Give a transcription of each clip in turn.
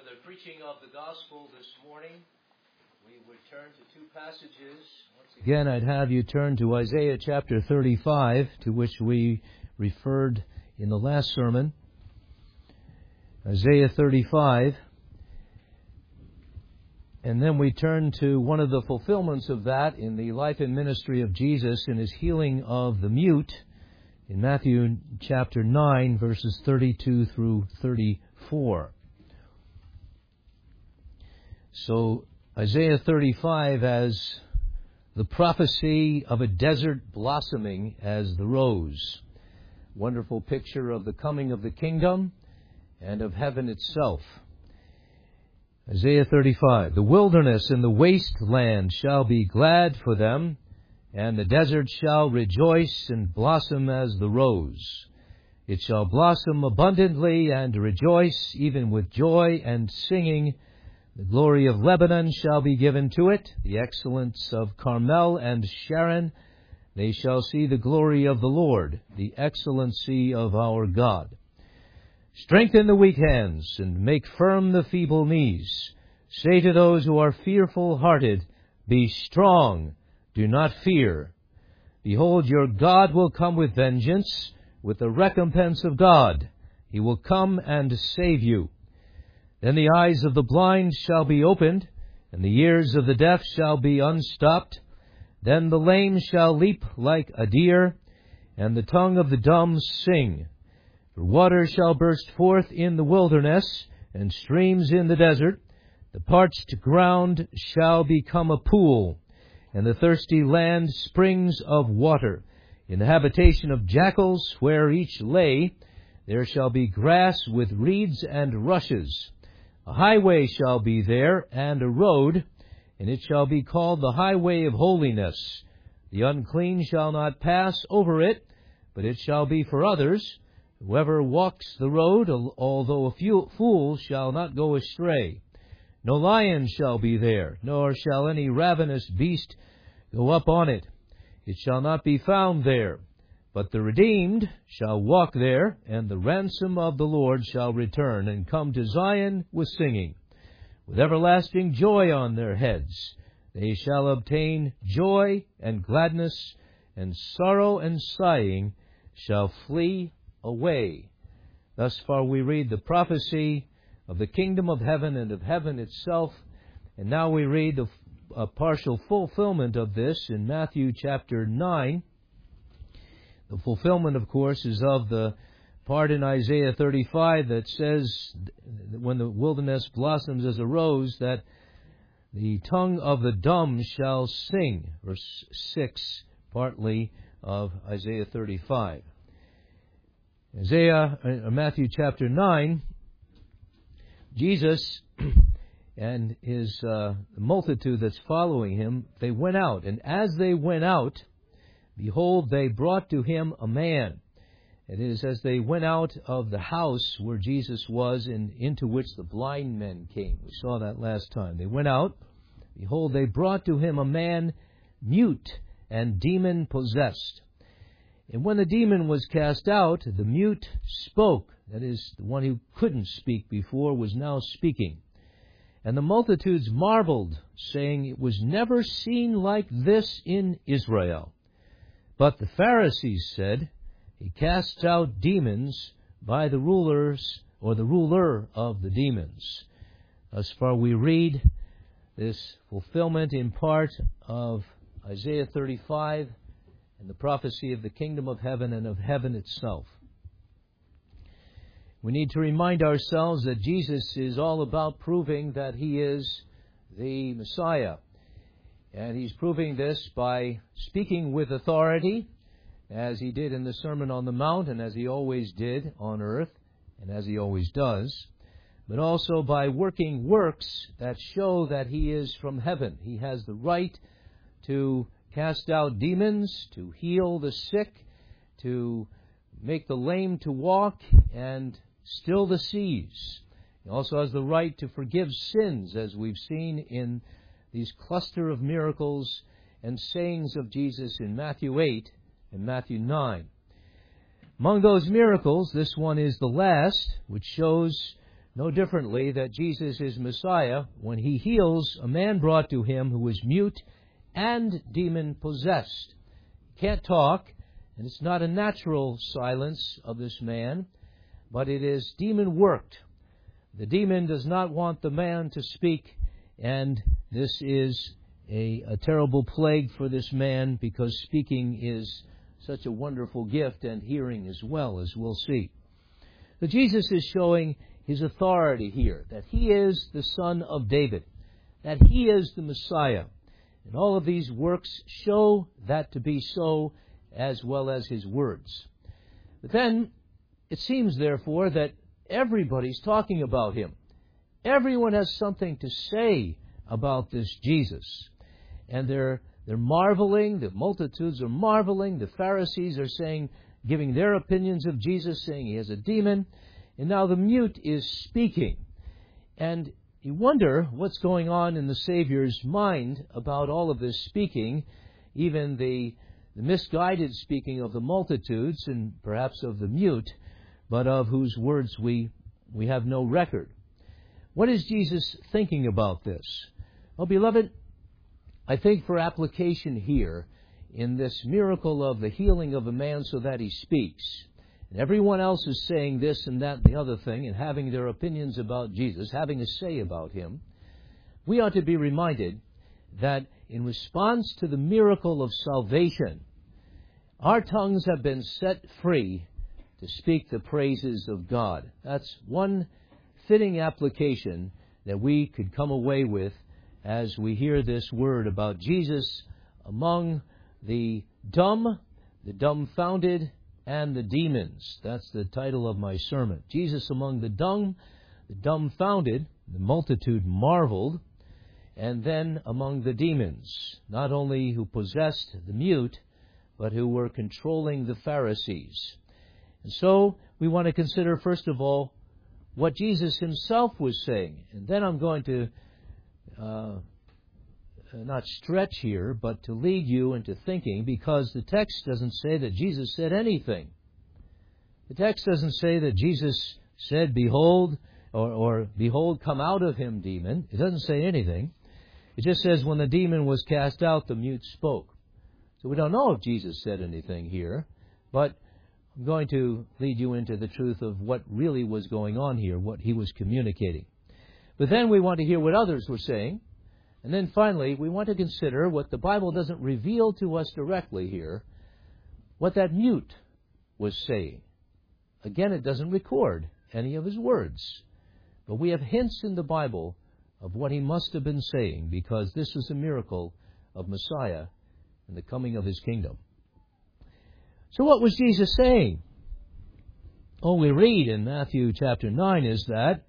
the preaching of the gospel this morning, we would turn to two passages. Once again, I'd have you turn to Isaiah chapter 35, to which we referred in the last sermon. Isaiah 35. And then we turn to one of the fulfillments of that in the life and ministry of Jesus in His healing of the mute in Matthew chapter 9, verses 32 through 34. So Isaiah 35 as the prophecy of a desert blossoming as the rose. Wonderful picture of the coming of the kingdom and of heaven itself. Isaiah 35, the wilderness and the wasteland shall be glad for them, and the desert shall rejoice and blossom as the rose. It shall blossom abundantly and rejoice, even with joy and singing. The glory of Lebanon shall be given to it, the excellence of Carmel and Sharon. They shall see the glory of the Lord, the excellency of our God. Strengthen the weak hands and make firm the feeble knees. Say to those who are fearful-hearted, be strong, do not fear. Behold, your God will come with vengeance, with the recompense of God. He will come and save you. Then the eyes of the blind shall be opened, and the ears of the deaf shall be unstopped. Then the lame shall leap like a deer, and the tongue of the dumb sing. For water shall burst forth in the wilderness, and streams in the desert. The parched ground shall become a pool, and the thirsty land springs of water. In the habitation of jackals, where each lay, there shall be grass with reeds and rushes. A highway shall be there, and a road, and it shall be called the highway of holiness. The unclean shall not pass over it, but it shall be for others. Whoever walks the road, although a fool, shall not go astray. No lion shall be there, nor shall any ravenous beast go up on it. It shall not be found there. But the redeemed shall walk there, and the ransom of the Lord shall return, and come to Zion with singing, with everlasting joy on their heads. They shall obtain joy and gladness, and sorrow and sighing shall flee away. Thus far we read the prophecy of the kingdom of heaven and of heaven itself, and now we read a partial fulfillment of this in Matthew chapter 9. The fulfillment, of course, is of the part in Isaiah 35 that says, when the wilderness blossoms as a rose, that the tongue of the dumb shall sing. Verse 6, partly, of Isaiah 35. Matthew chapter 9, Jesus and his multitude that's following him, they went out. And as they went out, behold, they brought to him a man. It is as they went out of the house where Jesus was, and into which the blind men came. We saw that last time. They went out. Behold, they brought to him a man mute and demon-possessed. And when the demon was cast out, the mute spoke. That is, the one who couldn't speak before was now speaking. And the multitudes marveled, saying, it was never seen like this in Israel. But the Pharisees said, he casts out demons by the rulers, or the ruler of the demons. Thus far we read this fulfillment in part of Isaiah 35 and the prophecy of the kingdom of heaven and of heaven itself. We need to remind ourselves that Jesus is all about proving that He is the Messiah. And He's proving this by speaking with authority, as He did in the Sermon on the Mount, and as He always did on earth, and as He always does, but also by working works that show that He is from heaven. He has the right to cast out demons, to heal the sick, to make the lame to walk, and still the seas. He also has the right to forgive sins, as we've seen in these cluster of miracles and sayings of Jesus in Matthew 8 and Matthew 9. Among those miracles, this one is the last, which shows no differently that Jesus is Messiah when he heals a man brought to him who was mute and demon-possessed. He can't talk, and it's not a natural silence of this man, but it is demon-worked. The demon does not want the man to speak, and this is a terrible plague for this man because speaking is such a wonderful gift, and hearing as well, as we'll see. But Jesus is showing his authority here, that he is the Son of David, that he is the Messiah. And all of these works show that to be so, as well as his words. But then, it seems, therefore, that everybody's talking about him. Everyone has something to say about this Jesus. And they're marveling, the multitudes are marveling, the Pharisees are saying, giving their opinions of Jesus, saying he has a demon. And now the mute is speaking. And you wonder what's going on in the Savior's mind about all of this speaking, even the misguided speaking of the multitudes and perhaps of the mute, but of whose words we have no record. What is Jesus thinking about this? Well, beloved, I think for application here in this miracle of the healing of a man so that he speaks, and everyone else is saying this and that and the other thing and having their opinions about Jesus, having a say about him, we ought to be reminded that in response to the miracle of salvation, our tongues have been set free to speak the praises of God. That's one fitting application that we could come away with as we hear this word about Jesus among the dumb, the dumbfounded, and the demons. That's the title of my sermon. Jesus among the dumb, the dumbfounded, the multitude marveled, and then among the demons, not only who possessed the mute, but who were controlling the Pharisees. And so we want to consider, first of all, what Jesus himself was saying. And then I'm going to not stretch here, but to lead you into thinking, because the text doesn't say that Jesus said anything. The text doesn't say that Jesus said, behold, or behold, come out of him, demon. It doesn't say anything. It just says when the demon was cast out, the mute spoke. So we don't know if Jesus said anything here, but I'm going to lead you into the truth of what really was going on here, what he was communicating. But then we want to hear what others were saying. And then finally, we want to consider what the Bible doesn't reveal to us directly here, what that mute was saying. Again, it doesn't record any of his words. But we have hints in the Bible of what he must have been saying, because this was a miracle of Messiah and the coming of his kingdom. So what was Jesus saying? All we read in Matthew chapter 9 is that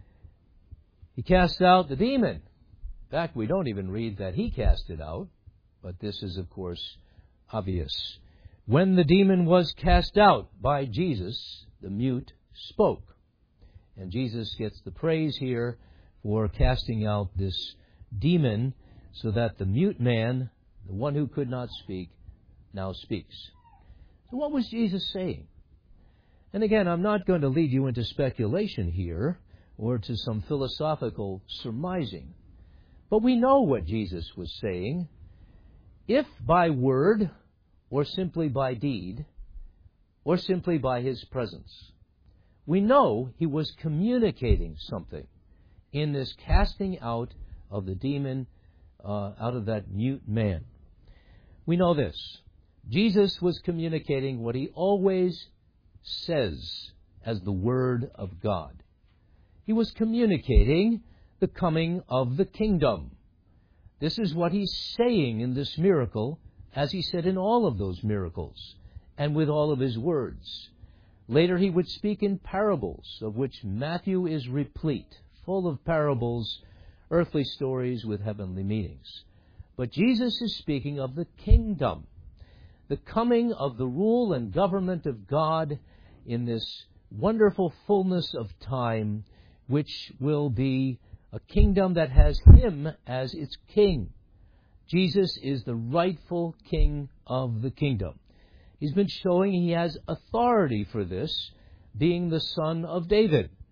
he cast out the demon. In fact, we don't even read that he cast it out, but this is, of course, obvious. When the demon was cast out by Jesus, the mute spoke. And Jesus gets the praise here for casting out this demon so that the mute man, the one who could not speak, now speaks. So what was Jesus saying? And again, I'm not going to lead you into speculation here or to some philosophical surmising. But we know what Jesus was saying, if by word, or simply by deed, or simply by his presence. We know he was communicating something in this casting out of the demon out of that mute man. We know this. Jesus was communicating what he always says as the Word of God. He was communicating the coming of the kingdom. This is what he's saying in this miracle, as he said in all of those miracles, and with all of his words. Later he would speak in parables, of which Matthew is replete, full of parables, earthly stories with heavenly meanings. But Jesus is speaking of the kingdom, the coming of the rule and government of God in this wonderful fullness of time, which will be a kingdom that has him as its king. Jesus is the rightful king of the kingdom. He's been showing he has authority for this, being the son of David.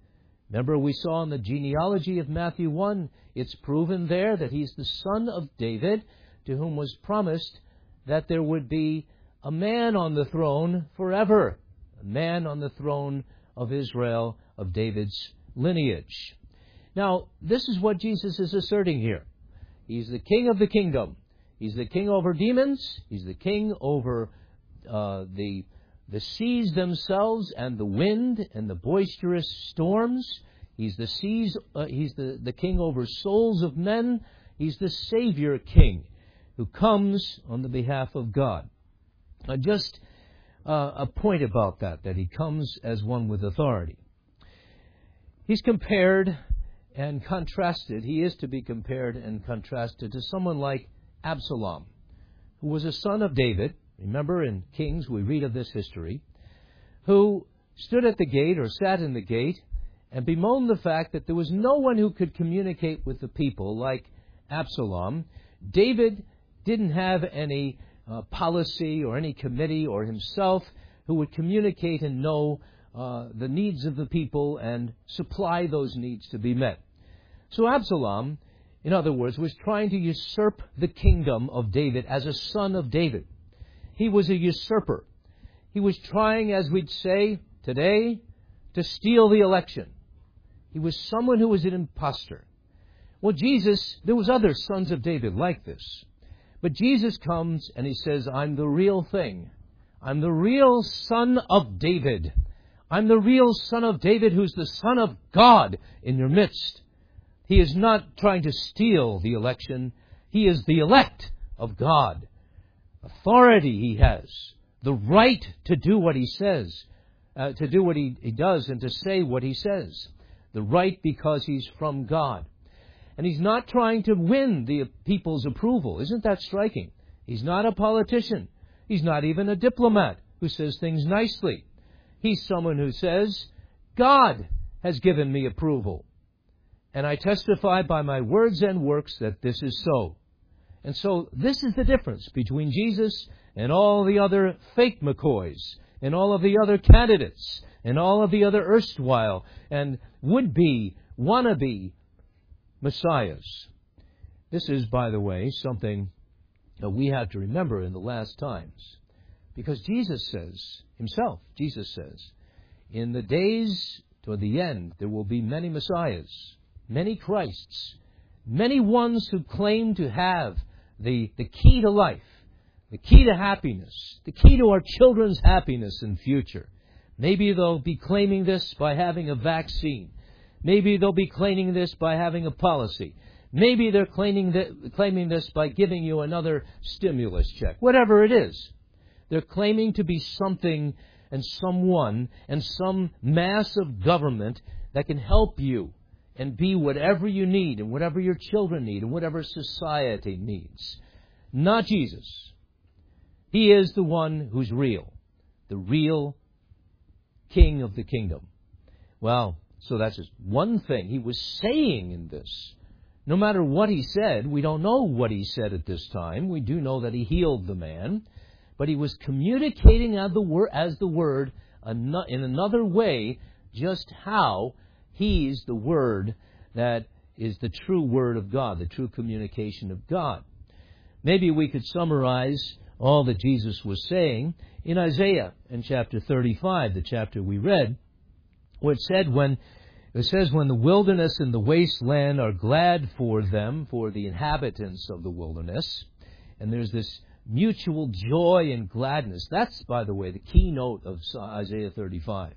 Remember, we saw in the genealogy of Matthew 1, it's proven there that he's the son of David, to whom was promised that there would be a man on the throne forever, a man on the throne of Israel, of David's lineage. Now, this is what Jesus is asserting here. He's the king of the kingdom. He's the king over demons. He's the king over the seas themselves and the wind and the boisterous storms. He's the seas. He's the king over souls of men. He's the Savior King who comes on the behalf of God. Just a point about that he comes as one with authority. He's compared and contrasted. He is to be compared and contrasted to someone like Absalom, who was a son of David. Remember, in Kings we read of this history, who stood at the gate or sat in the gate and bemoaned the fact that there was no one who could communicate with the people like Absalom. David didn't have any policy or any committee or himself who would communicate and know the needs of the people and supply those needs to be met. So Absalom, in other words, was trying to usurp the kingdom of David as a son of David. He was a usurper. He was trying, as we'd say today, to steal the election. He was someone who was an imposter. Well, Jesus, there was other sons of David like this. But Jesus comes and he says, I'm the real thing. I'm the real son of David. I'm the real son of David who's the son of God in your midst. He is not trying to steal the election. He is the elect of God. Authority he has. The right to do what he says. To do what he does and to say what he says. The right because he's from God. And he's not trying to win the people's approval. Isn't that striking? He's not a politician. He's not even a diplomat who says things nicely. He's someone who says, God has given me approval. And I testify by my words and works that this is so. And so this is the difference between Jesus and all the other fake McCoys and all of the other candidates and all of the other erstwhile and would-be, wannabe messiahs. This is, by the way, something that we have to remember in the last times. Because Jesus says, himself, Jesus says, in the days toward the end, there will be many messiahs, many Christs, many ones who claim to have the key to life, the key to happiness, the key to our children's happiness and future. Maybe they'll be claiming this by having a vaccine. Maybe they'll be claiming this by having a policy. Maybe they're claiming this by giving you another stimulus check. Whatever it is. They're claiming to be something and someone and some mass of government that can help you and be whatever you need and whatever your children need and whatever society needs. Not Jesus. He is the one who's real. The real King of the kingdom. Well, so that's just one thing he was saying in this. No matter what he said, we don't know what he said at this time. We do know that he healed the man. But he was communicating as the Word in another way just how he's the Word that is the true Word of God, the true communication of God. Maybe we could summarize all that Jesus was saying in Isaiah in chapter 35, the chapter we read, where it says, when the wilderness and the wasteland are glad for them, for the inhabitants of the wilderness, and there's this mutual joy and gladness. That's, by the way, the keynote of Isaiah 35.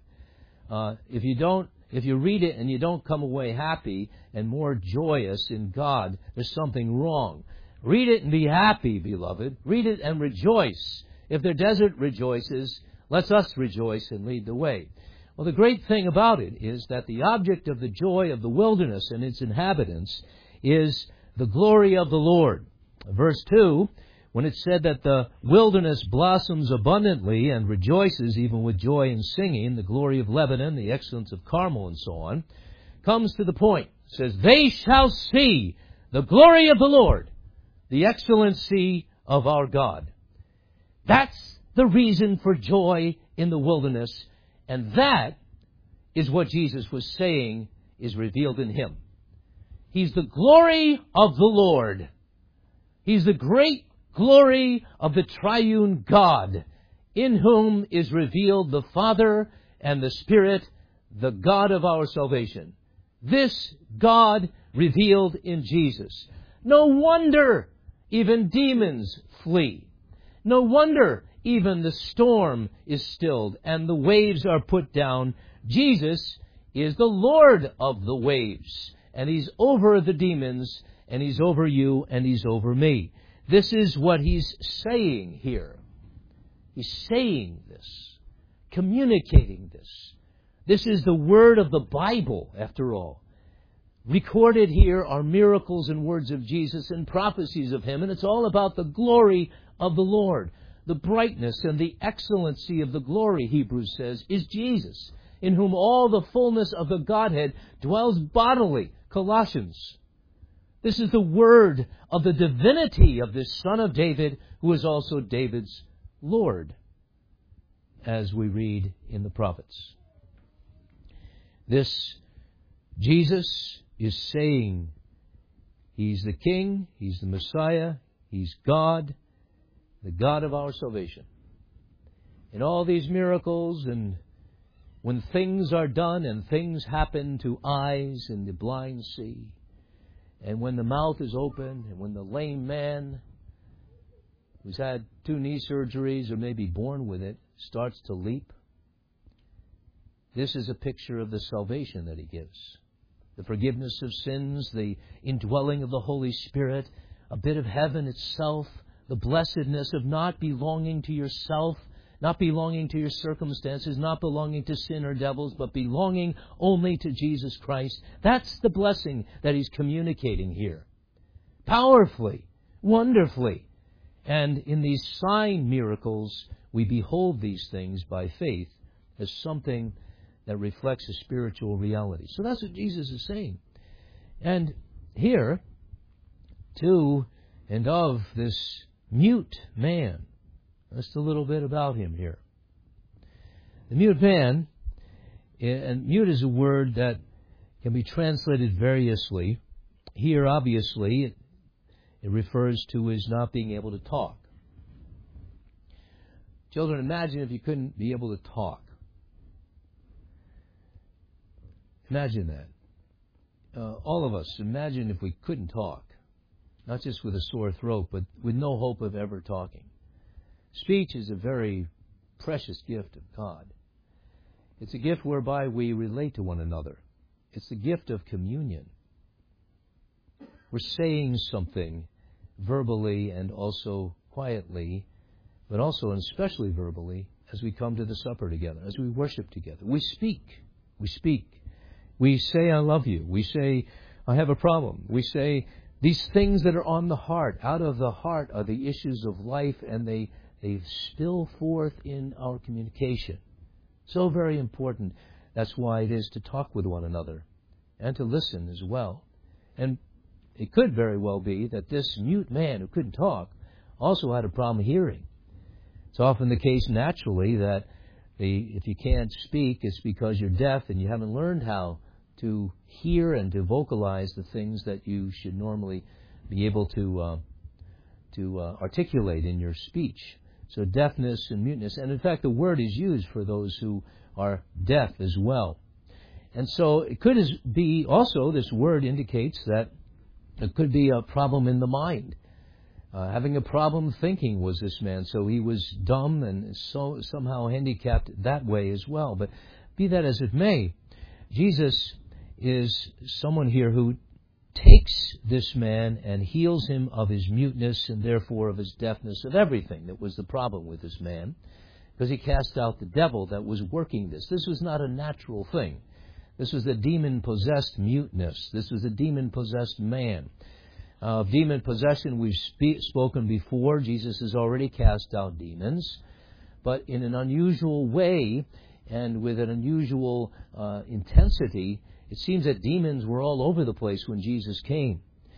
If you read it and you don't come away happy and more joyous in God, there's something wrong. Read it and be happy, beloved. Read it and rejoice. If the desert rejoices, let us rejoice and lead the way. Well, the great thing about it is that the object of the joy of the wilderness and its inhabitants is the glory of the Lord. Verse 2, when it said that the wilderness blossoms abundantly and rejoices even with joy and singing, the glory of Lebanon, the excellence of Carmel, and so on, comes to the point. It says, they shall see the glory of the Lord, the excellency of our God. That's the reason for joy in the wilderness. And that is what Jesus was saying is revealed in Him. He's the glory of the Lord. He's the great glory of the triune God, in whom is revealed the Father and the Spirit, the God of our salvation. This God revealed in Jesus. No wonder even demons flee. No wonder even the storm is stilled and the waves are put down. Jesus is the Lord of the waves, and He's over the demons, and He's over you, and He's over me. This is what He's saying here. He's saying this, communicating this. This is the word of the Bible, after all. Recorded here are miracles and words of Jesus and prophecies of Him, and it's all about the glory of the Lord. The brightness and the excellency of the glory, Hebrews says, is Jesus, in whom all the fullness of the Godhead dwells bodily, Colossians. This is the word of the divinity of this Son of David, who is also David's Lord, as we read in the prophets. This Jesus is saying He's the King, He's the Messiah, He's God, the God of our salvation. In all these miracles, and when things are done and things happen to eyes and the blind see, and when the mouth is open, and when the lame man who's had 2 knee surgeries or maybe born with it starts to leap, this is a picture of the salvation that He gives. The forgiveness of sins, the indwelling of the Holy Spirit, a bit of heaven itself, the blessedness of not belonging to yourself, not belonging to your circumstances, not belonging to sin or devils, but belonging only to Jesus Christ. That's the blessing that He's communicating here. Powerfully, wonderfully. And in these sign miracles, we behold these things by faith as something that reflects a spiritual reality. So that's what Jesus is saying. And here, to and of this mute man, just a little bit about him here. The mute man, and mute is a word that can be translated variously. Here, obviously, it refers to his not being able to talk. Children, imagine if you couldn't be able to talk. Imagine that. All of us, imagine if we couldn't talk. Not just with a sore throat, but with no hope of ever talking. Speech is a very precious gift of God. It's a gift whereby we relate to one another. It's the gift of communion. We're saying something verbally and also quietly, but also and especially verbally as we come to the supper together, as we worship together. We speak. We speak. We say, I love you. We say, I have a problem. We say these things that are on the heart. Out of the heart are the issues of life, and they spill forth in our communication. So very important. That's why it is to talk with one another and to listen as well. And it could very well be that this mute man who couldn't talk also had a problem hearing. It's often the case naturally that if you can't speak, it's because you're deaf and you haven't learned how to hear and to vocalize the things that you should normally be able to articulate in your speech. So deafness and muteness. And in fact, the word is used for those who are deaf as well. And so it could be also, this word indicates that it could be a problem in the mind. Having a problem thinking was this man. So he was dumb and so somehow handicapped that way as well. But be that as it may, Jesus is someone here who takes this man and heals him of his muteness and therefore of his deafness, of everything that was the problem with this man, because he cast out the devil that was working this. This was not a natural thing. This was a demon-possessed muteness. This was a demon-possessed man. Of demon possession we've spoken before. Jesus has already cast out demons, but in an unusual way and with an unusual intensity. It seems that demons were all over the place when Jesus came.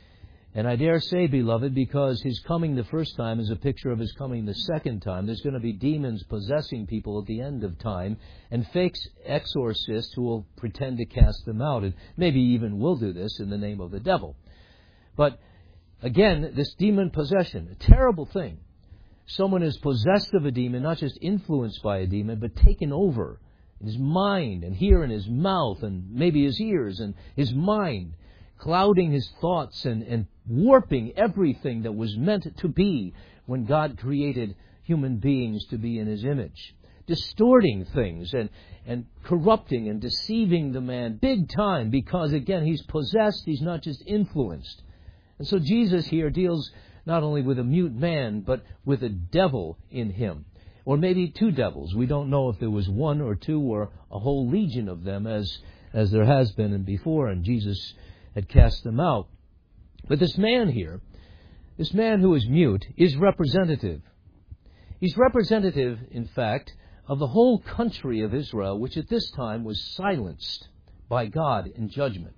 And I dare say, beloved, because His coming the first time is a picture of His coming the second time, there's going to be demons possessing people at the end of time, and fake exorcists who will pretend to cast them out, and maybe even will do this in the name of the devil. But again, this demon possession, a terrible thing. Someone is possessed of a demon, not just influenced by a demon, but taken over in his mind, and here in his mouth, and maybe his ears, and his mind, clouding his thoughts and warping everything that was meant to be when God created human beings to be in His image. Distorting things and corrupting and deceiving the man big time because, again, he's possessed, he's not just influenced. And so Jesus here deals not only with a mute man, but with a devil in him. Or maybe two devils. We don't know if there was one or two or a whole legion of them as there has been and before, and Jesus had cast them out. But this man here, this man who is mute, is representative. He's representative, in fact, of the whole country of Israel, which at this time was silenced by God in judgment.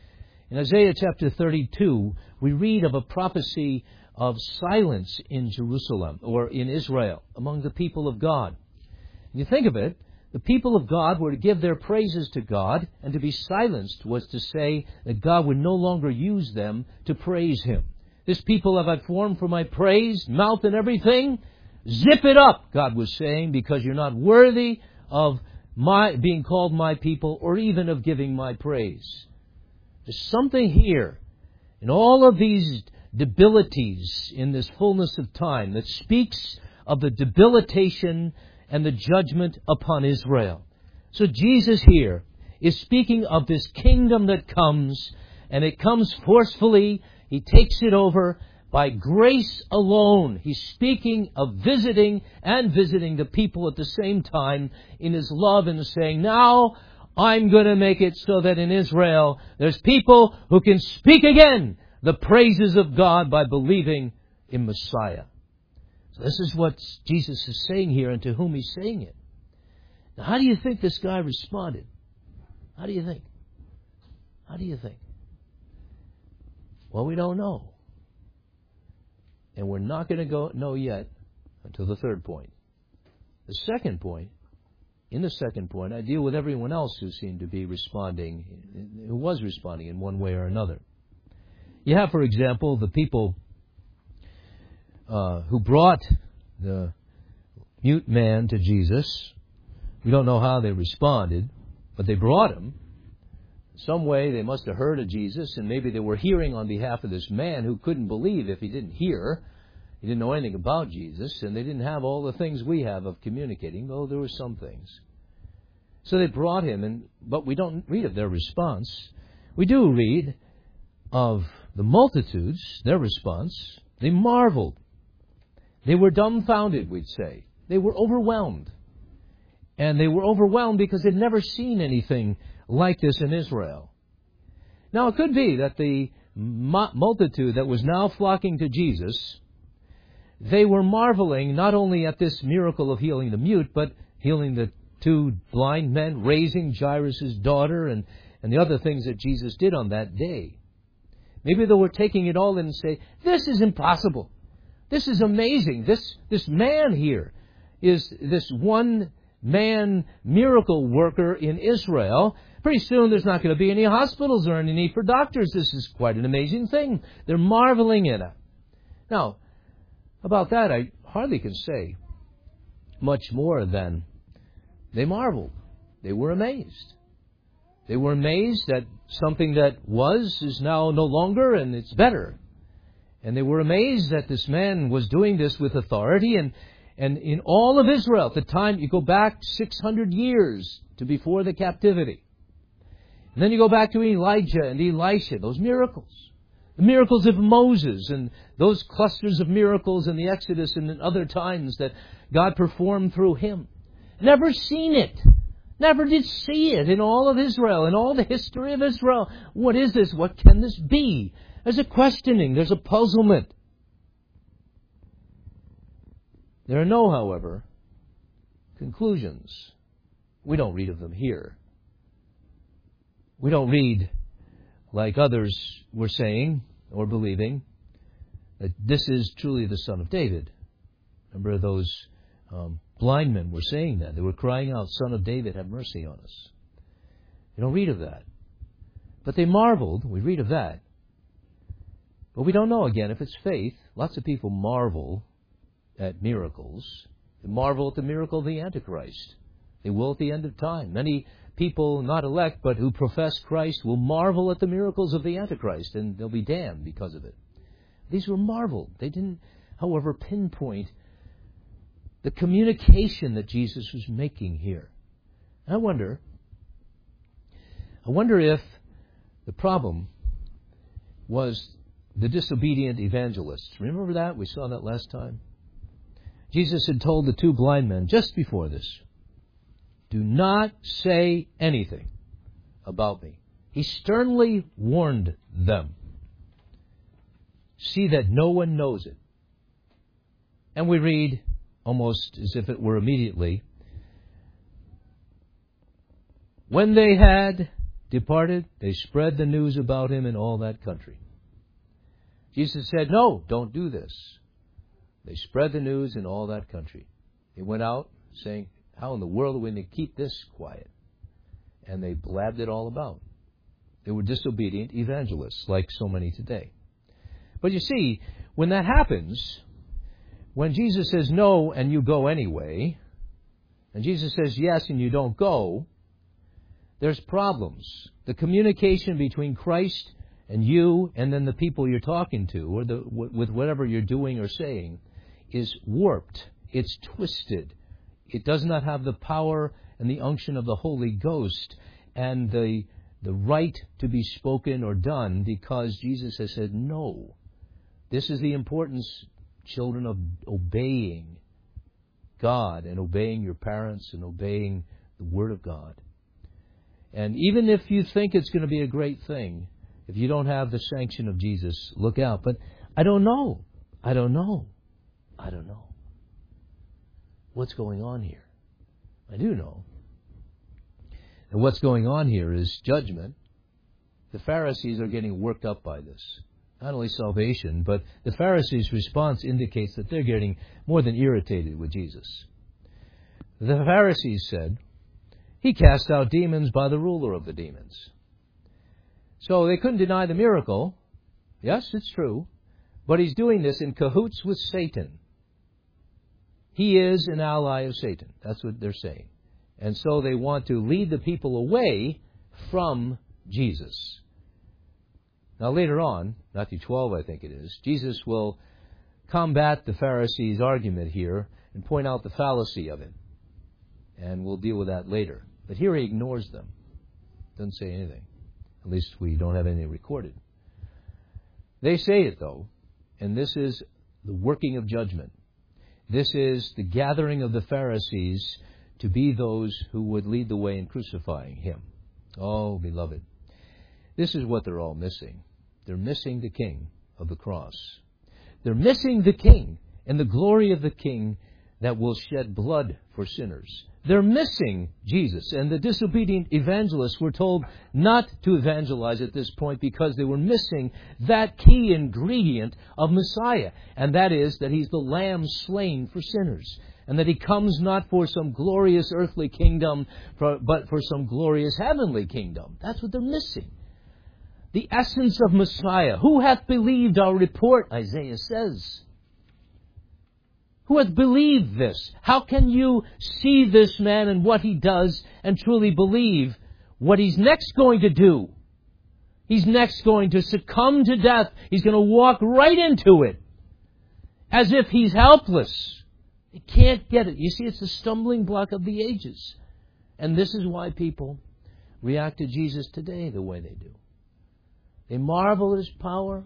In Isaiah chapter 32, we read of a prophecy of silence in Jerusalem, or in Israel, among the people of God. And you think of it, the people of God were to give their praises to God, and to be silenced was to say that God would no longer use them to praise Him. This people have I formed for my praise, mouth and everything. Zip it up, God was saying, because you're not worthy of my being called my people, or even of giving my praise. There's something here in all of these debilities in this fullness of time that speaks of the debilitation and the judgment upon Israel. So Jesus here is speaking of this kingdom that comes, and it comes forcefully. He takes it over by grace alone. He's speaking of visiting the people at the same time in His love, and saying, now I'm going to make it so that in Israel there's people who can speak again the praises of God by believing in Messiah. So this is what Jesus is saying here, and to whom He's saying it. Now, how do you think this guy responded? How do you think? How do you think? Well, we don't know. And we're not going to know yet until the third point. The second point, in the second point, I deal with everyone else who seemed to be responding, who was responding in one way or another. You have, for example, the people who brought the mute man to Jesus. We don't know how they responded, but they brought him. Some way they must have heard of Jesus, and maybe they were hearing on behalf of this man who couldn't believe if he didn't hear. He didn't know anything about Jesus, and they didn't have all the things we have of communicating, though there were some things. So they brought him, but we don't read of their response. We do read of the multitudes, their response. They marveled. They were dumbfounded, we'd say. They were overwhelmed. And they were overwhelmed because they'd never seen anything like this in Israel. Now, it could be that the multitude that was now flocking to Jesus, they were marveling not only at this miracle of healing the mute, but healing the two blind men, raising Jairus' daughter, and the other things that Jesus did on that day. Maybe they were taking it all in and say, this is impossible. This is amazing. This man here is this one man miracle worker in Israel. Pretty soon there's not going to be any hospitals or any need for doctors. This is quite an amazing thing. They're marveling at it. Now, about that, I hardly can say much more than they marveled. They were amazed. They were amazed that something that is now no longer, and it's better. And they were amazed that this man was doing this with authority. And in all of Israel, at the time, you go back 600 years to before the captivity. And then you go back to Elijah and Elisha, those miracles. The miracles of Moses and those clusters of miracles in the Exodus and in other times that God performed through him. Never seen it. Never did see it in all of Israel, in all the history of Israel. What is this? What can this be? There's a questioning. There's a puzzlement. There are no, however, conclusions. We don't read of them here. We don't read, like others were saying, or believing that this is truly the Son of David. Remember those blind men were saying that. They were crying out, Son of David, have mercy on us. You don't read of that. But they marveled. We read of that. But we don't know, again, if it's faith. Lots of people marvel at miracles. They marvel at the miracle of the Antichrist. They will at the end of time. Many people, not elect, but who profess Christ, will marvel at the miracles of the Antichrist, and they'll be damned because of it. These were marveled. They didn't, however, pinpoint the communication that Jesus was making here. I wonder if the problem was the disobedient evangelists. Remember that? We saw that last time. Jesus had told the two blind men just before this, do not say anything about me. He sternly warned them. See that no one knows it. And we read, almost as if it were immediately, when they had departed, they spread the news about him in all that country. Jesus said, no, don't do this. They spread the news in all that country. They went out saying, how in the world are we going to keep this quiet? And they blabbed it all about. They were disobedient evangelists, like so many today. But you see, when that happens, when Jesus says no and you go anyway, and Jesus says yes and you don't go, there's problems. The communication between Christ and you and then the people you're talking to, or with whatever you're doing or saying, is warped. It's twisted. It does not have the power and the unction of the Holy Ghost and the right to be spoken or done, because Jesus has said no. This is the importance, children, of obeying God and obeying your parents and obeying the Word of God. And even if you think it's going to be a great thing, if you don't have the sanction of Jesus, look out. But I don't know. What's going on here? I do know. And what's going on here is judgment. The Pharisees are getting worked up by this. Not only salvation, but the Pharisees' response indicates that they're getting more than irritated with Jesus. The Pharisees said, he cast out demons by the ruler of the demons. So they couldn't deny the miracle. Yes, it's true. But he's doing this in cahoots with Satan. He is an ally of Satan. That's what they're saying. And so they want to lead the people away from Jesus. Now later on, Matthew 12 I think it is, Jesus will combat the Pharisees' argument here and point out the fallacy of it. And we'll deal with that later. But here he ignores them. Doesn't say anything. At least we don't have anything recorded. They say it though, and this is the working of judgment. This is the gathering of the Pharisees to be those who would lead the way in crucifying him. Oh, beloved, this is what they're all missing. They're missing the King of the cross. They're missing the King and the glory of the King that will shed blood for sinners. They're missing Jesus. And the disobedient evangelists were told not to evangelize at this point because they were missing that key ingredient of Messiah. And that is that He's the Lamb slain for sinners. And that He comes not for some glorious earthly kingdom, but for some glorious heavenly kingdom. That's what they're missing. The essence of Messiah. Who hath believed our report, Isaiah says. Who hath believed this? How can you see this man and what he does and truly believe what he's next going to do? He's next going to succumb to death. He's going to walk right into it as if he's helpless. You can't get it. You see, it's the stumbling block of the ages. And this is why people react to Jesus today the way they do. They marvel at His power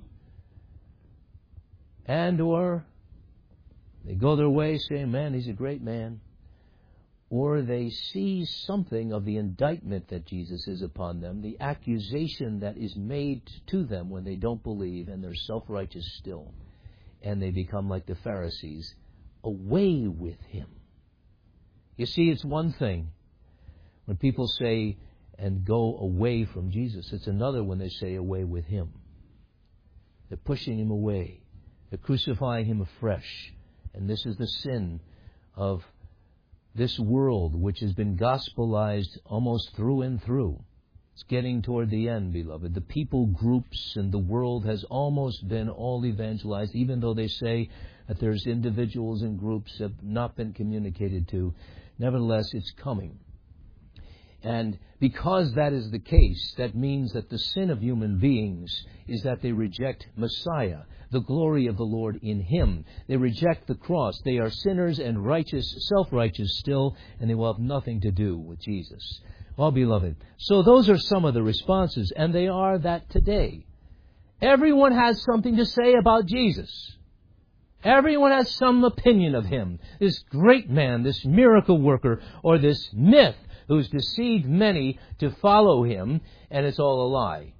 or they go their way saying, man, He's a great man. Or they see something of the indictment that Jesus is upon them, the accusation that is made to them when they don't believe and they're self-righteous still. And they become like the Pharisees, away with Him. You see, it's one thing when people say and go away from Jesus. It's another when they say away with Him. They're pushing Him away. They're crucifying Him afresh. And this is the sin of this world, which has been gospelized almost through and through. It's getting toward the end, beloved. The people groups and the world has almost been all evangelized, even though they say that there's individuals and groups that have not been communicated to. Nevertheless, it's coming. And because that is the case, that means that the sin of human beings is that they reject Messiah, the glory of the Lord in Him. They reject the cross. They are sinners and righteous, self-righteous still, and they will have nothing to do with Jesus. Well, beloved, so those are some of the responses, and they are that today. Everyone has something to say about Jesus. Everyone has some opinion of Him. This great man, this miracle worker, or this myth who's deceived many to follow Him, and it's all a lie.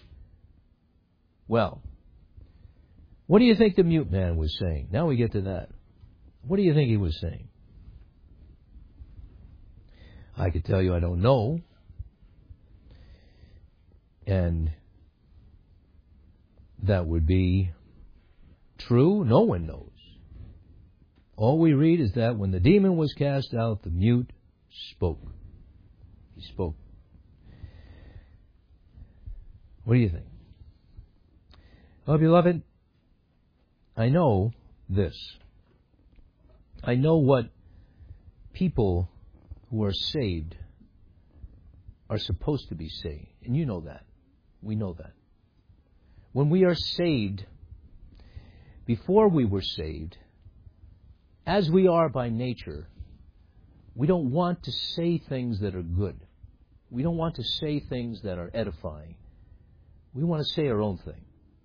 Well, what do you think the mute man was saying? Now we get to that. What do you think he was saying? I could tell you I don't know. And that would be true. No one knows. All we read is that when the demon was cast out, the mute spoke. He spoke. What do you think? Well, beloved, I know this. I know what people who are saved are supposed to be saved. And you know that. We know that. When we are saved, before we were saved, as we are by nature, we don't want to say things that are good. We don't want to say things that are edifying. We want to say our own thing.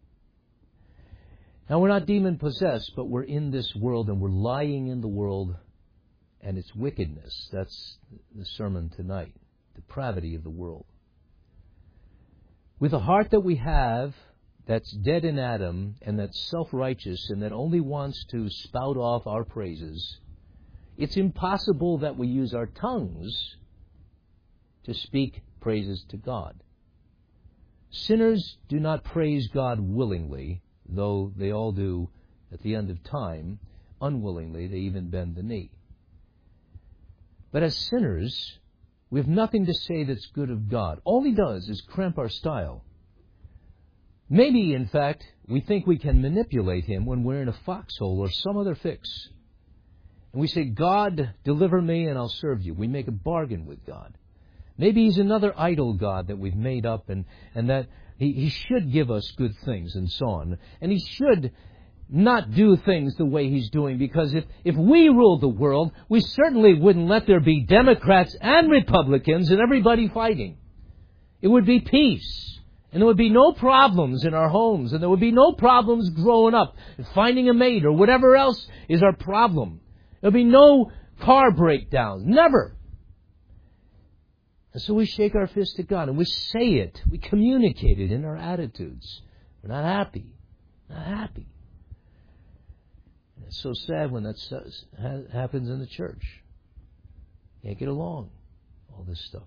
Now, we're not demon-possessed, but we're in this world and we're lying in the world and its wickedness. That's the sermon tonight. Depravity of the world. With a heart that we have that's dead in Adam and that's self-righteous and that only wants to spout off our praises, it's impossible that we use our tongues to speak praises to God. Sinners do not praise God willingly, though they all do at the end of time. Unwillingly, they even bend the knee. But as sinners, we have nothing to say that's good of God. All He does is cramp our style. Maybe, in fact, we think we can manipulate Him when we're in a foxhole or some other fix. And we say, God, deliver me and I'll serve you. We make a bargain with God. Maybe He's another idol God that we've made up and that He should give us good things and so on. And He should not do things the way He's doing, because if we ruled the world, we certainly wouldn't let there be Democrats and Republicans and everybody fighting. It would be peace. And there would be no problems in our homes. And there would be no problems growing up and finding a mate or whatever else is our problem. There would be no car breakdowns. Never. And so we shake our fist at God and we say it. We communicate it in our attitudes. We're not happy. Not happy. And it's so sad when that happens in the church. Can't get along. All this stuff.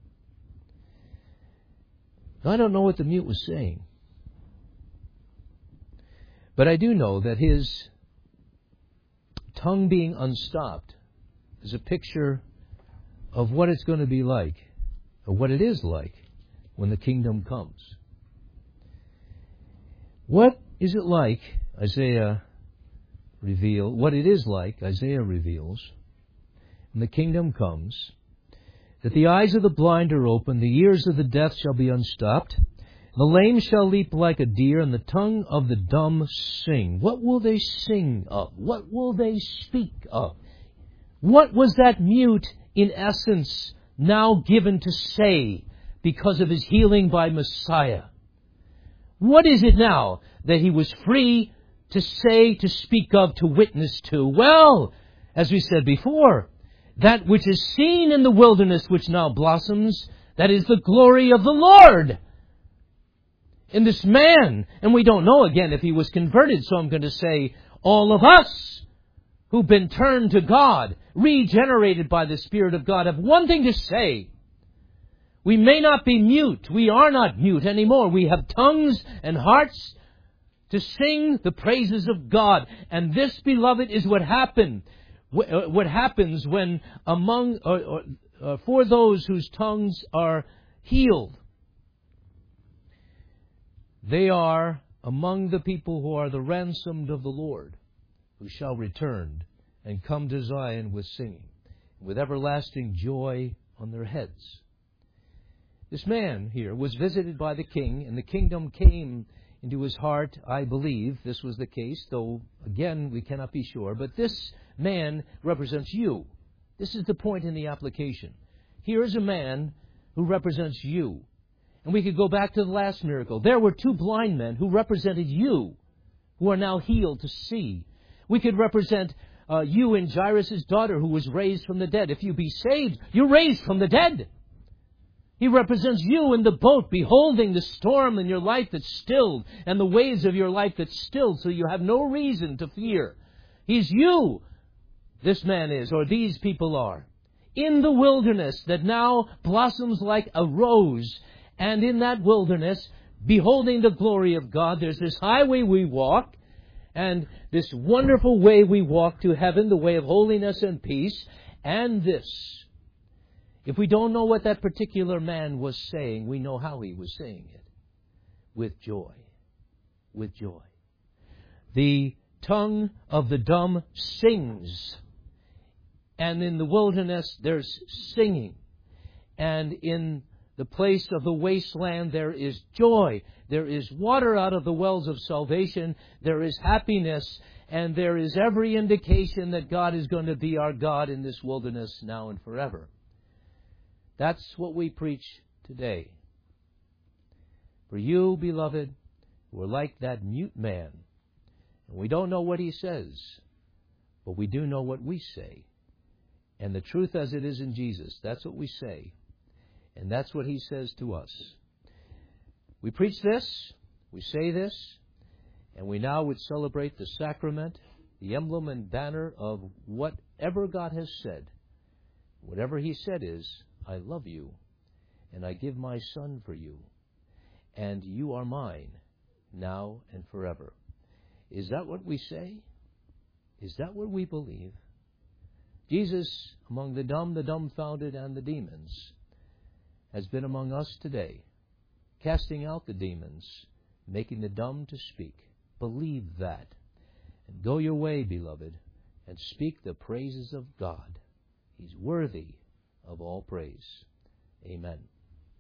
Now, I don't know what the mute was saying. But I do know that his tongue being unstopped is a picture of what it's going to be like, or what it is like, when the kingdom comes. What is it like, what it is like, Isaiah reveals, when the kingdom comes, that the eyes of the blind are opened, the ears of the deaf shall be unstopped, the lame shall leap like a deer, and the tongue of the dumb sing. What will they sing of? What will they speak of? What was that mute, in essence, now given to say because of his healing by Messiah? What is it now that he was free to say, to speak of, to witness to? Well, as we said before, that which is seen in the wilderness which now blossoms, that is the glory of the Lord in this man. And we don't know again if he was converted, so I'm going to say all of us who've been turned to God, regenerated by the Spirit of God, have one thing to say. We may not be mute. We are not mute anymore. We have tongues and hearts to sing the praises of God. And this, beloved, is what happens when for those whose tongues are healed. They are among the people who are the ransomed of the Lord, who shall return and come to Zion with singing, with everlasting joy on their heads. This man here was visited by the king, and the kingdom came into his heart. I believe this was the case, though, again, we cannot be sure. But this man represents you. This is the point in the application. Here is a man who represents you. And we could go back to the last miracle. There were two blind men who represented you, who are now healed to see. We could represent you and Jairus' daughter, who was raised from the dead. If you be saved, you're raised from the dead. He represents you in the boat, beholding the storm in your life that's stilled, and the waves of your life that's stilled, so you have no reason to fear. He's you, this man is, or these people are, in the wilderness that now blossoms like a rose. And in that wilderness, beholding the glory of God, there's this highway we walk, and this wonderful way we walk to heaven, the way of holiness and peace. And this, if we don't know what that particular man was saying, we know how he was saying it. With joy. With joy. The tongue of the dumb sings. And in the wilderness, there's singing. And in the place of the wasteland, there is joy. There is water out of the wells of salvation. There is happiness. And there is every indication that God is going to be our God in this wilderness now and forever. That's what we preach today. For you, beloved, we're like that mute man. And we don't know what he says, but we do know what we say. And the truth as it is in Jesus, that's what we say. And that's what he says to us. We preach this, we say this, and we now would celebrate the sacrament, the emblem and banner of whatever God has said. Whatever he said is, I love you, and I give my Son for you, and you are mine, now and forever. Is that what we say? Is that what we believe? Jesus, among the dumb, the dumbfounded, and the demons, has been among us today, casting out the demons, making the dumb to speak. Believe that. And go your way, beloved, and speak the praises of God. He's worthy of all praise. Amen.